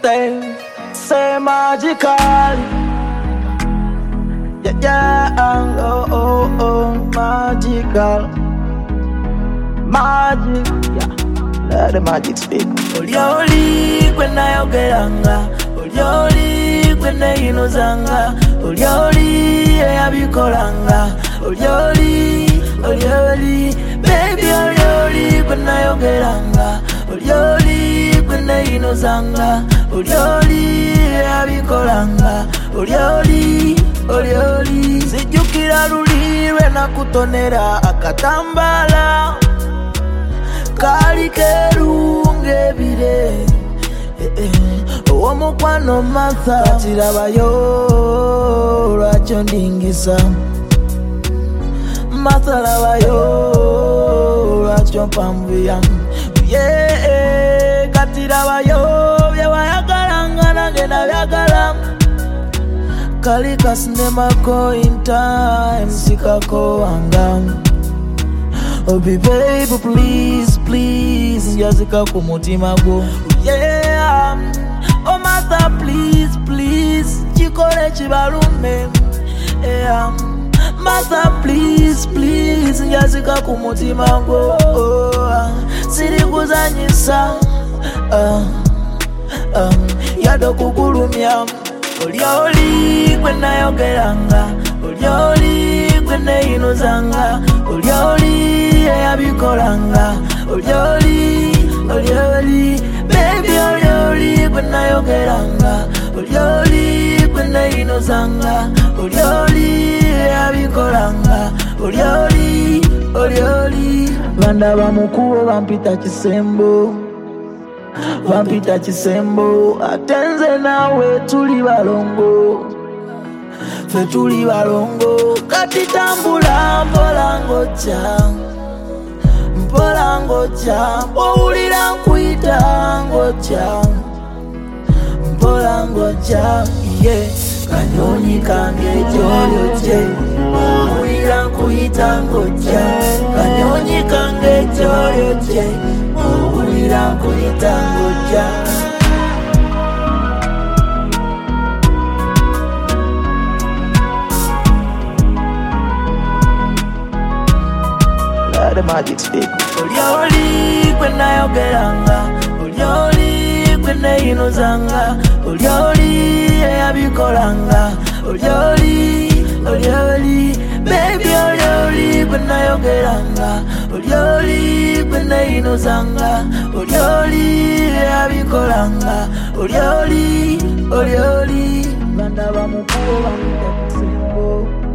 say magical. Yeah, oh, magical. Magic, yeah. Let the magic speak. Ulioli kwena yogeranga, ulioli kwena inozanga, ulioli yabikolanga, ulioli, baby ulioli kwena yogeranga, ulioli kwena inozanga, ulioli yabikolanga, ulioli. Sijukira lulirwe na kutonera akatambala kali kerunge bire omukwano Martha katirabayo lwakyo ndingisa Martha labayo lwakyo mpambuya katirabayo byewayagalanga nange nabyagala kali kasinema in time sikako wanga. Oh baby please yazika kumutima go. Yeah, oh Martha please chikole chibalume. Yeah, Martha please yazika kumutima go. Siri kuzanyisa yado kukulumya. Ulioli kwena yogeranga, ulioli kwena inozanga, ulioli yabikolanga, ulioli, baby ulioli kwena yogeranga, ulioli kwena inozanga, ulioli yabikolanga, ulioli. Banda bamukubo bampita kisembo, vampita kisembo, atenze nawe tuli balongo, fe tuli balongo, kati tambula mpola ngocha, owulira nkuita ngocha, mpola ngocha, yeah. Kanyonyi kange jolyoje, owulira nkuita ngocha, kanyonyi kange jolyoje, owulira nkuita ngocha. Let the magic speak. Ulioli kwena yogeranga, ulioli kwena inozanga, ulioli yabikolanga, ulioli, baby ulioli kwena yogeranga, ulioli kwena inozanga, ulioli yabikolanga, ulioli. Banda bamukubo bampita kisembo.